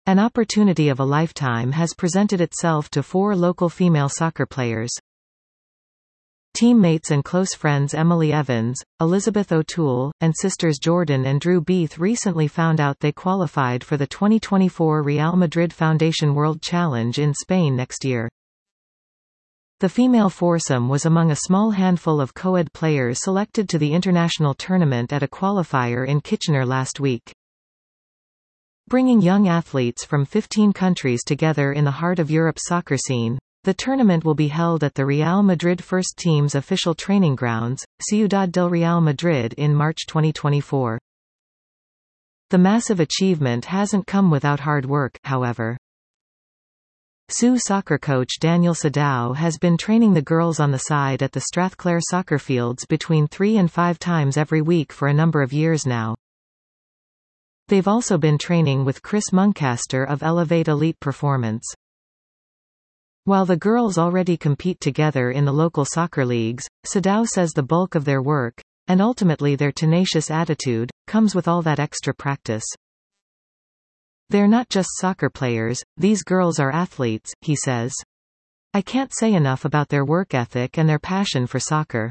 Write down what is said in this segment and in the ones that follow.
An opportunity of a lifetime has presented itself to 4 local female soccer players. Teammates and close friends Emily Evans, Elizabeth O'Toole, and sisters Jordan and Drew Beath recently found out they qualified for the 2024 Real Madrid Foundation World Challenge in Spain next year. The female foursome was among a small handful of co-ed players selected to the international tournament at a qualifier in Kitchener last week. Bringing young athletes from 15 countries together in the heart of Europe's soccer scene, the tournament will be held at the Real Madrid First Team's official training grounds, Ciudad del Real Madrid in March 2024. The massive achievement hasn't come without hard work, however. SU soccer coach Daniel Sadao has been training the girls on the side at the Strathclair soccer fields between 3 and 5 times every week for a number of years now. They've also been training with Chris Muncaster of Elevate Elite Performance. While the girls already compete together in the local soccer leagues, Sadao says the bulk of their work, and ultimately their tenacious attitude, comes with all that extra practice. They're not just soccer players, these girls are athletes, he says. I can't say enough about their work ethic and their passion for soccer.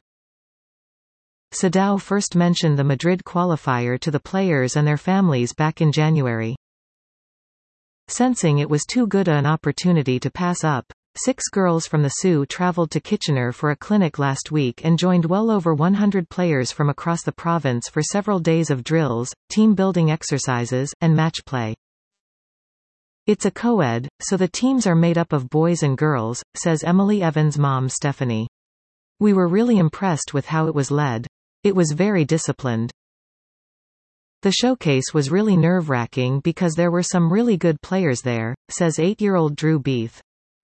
Sadao first mentioned the Madrid qualifier to the players and their families back in January. Sensing it was too good an opportunity to pass up, 6 girls from the SU traveled to Kitchener for a clinic last week and joined well over 100 players from across the province for several days of drills, team-building exercises, and match play. It's a co-ed, so the teams are made up of boys and girls, says Emily Evans' mom Stephanie. We were really impressed with how it was led. It was very disciplined. The showcase was really nerve-wracking because there were some really good players there, says 8-year-old Drew Beath.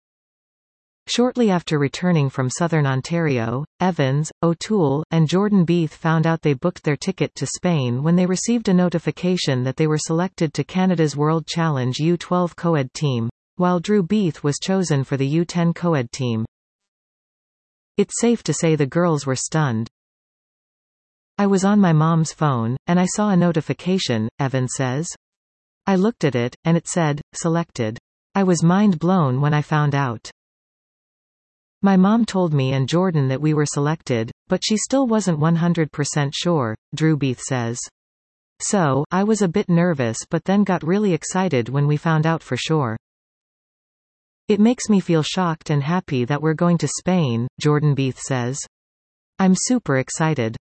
Shortly after returning from Southern Ontario, Evans, O'Toole, and Jordan Beath found out they booked their ticket to Spain when they received a notification that they were selected to Canada's World Challenge U12 co-ed team, while Drew Beath was chosen for the U10 co-ed team. It's safe to say the girls were stunned. I was on my mom's phone, and I saw a notification, Evans says. I looked at it, and it said, selected. I was mind blown when I found out. My mom told me and Jordan that we were selected, but she still wasn't 100% sure, Drew Beath says. So, I was a bit nervous but then got really excited when we found out for sure. It makes me feel shocked and happy that we're going to Spain, Jordan Beath says. I'm super excited.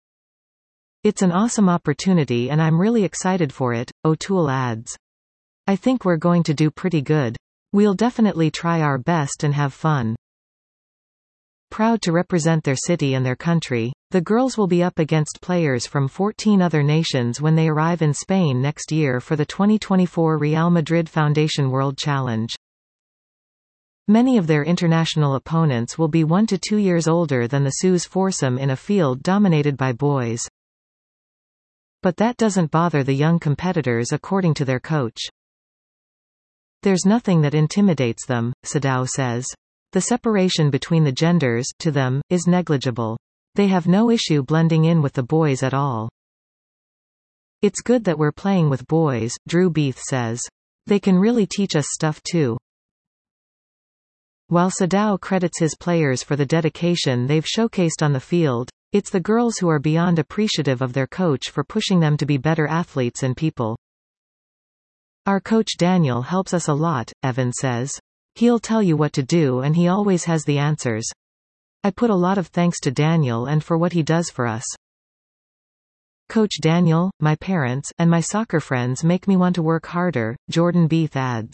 It's an awesome opportunity and I'm really excited for it, O'Toole adds. I think we're going to do pretty good. We'll definitely try our best and have fun. Proud to represent their city and their country, the girls will be up against players from 14 other nations when they arrive in Spain next year for the 2024 Real Madrid Foundation World Challenge. Many of their international opponents will be 1 to 2 years older than the SU's foursome in a field dominated by boys. But that doesn't bother the young competitors according to their coach. There's nothing that intimidates them, Sadao says. The separation between the genders, to them, is negligible. They have no issue blending in with the boys at all. It's good that we're playing with boys, Drew Beath says. They can really teach us stuff too. While Sadao credits his players for the dedication they've showcased on the field, it's the girls who are beyond appreciative of their coach for pushing them to be better athletes and people. Our coach Daniel helps us a lot, Evan says. He'll tell you what to do and he always has the answers. I put a lot of thanks to Daniel and for what he does for us. Coach Daniel, my parents, and my soccer friends make me want to work harder, Jordan Beath adds.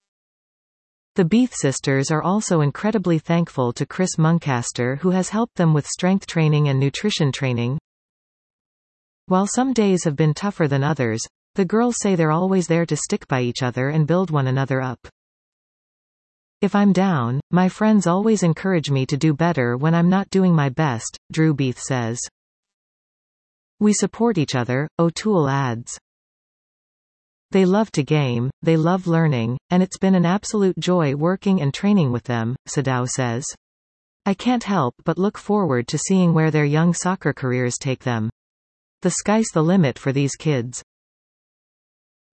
The Beath sisters are also incredibly thankful to Chris Muncaster who has helped them with strength training and nutrition training. While some days have been tougher than others, the girls say they're always there to stick by each other and build one another up. If I'm down, my friends always encourage me to do better when I'm not doing my best, Drew Beath says. We support each other, O'Toole adds. They love to game, they love learning, and it's been an absolute joy working and training with them, Sadao says. I can't help but look forward to seeing where their young soccer careers take them. The sky's the limit for these kids.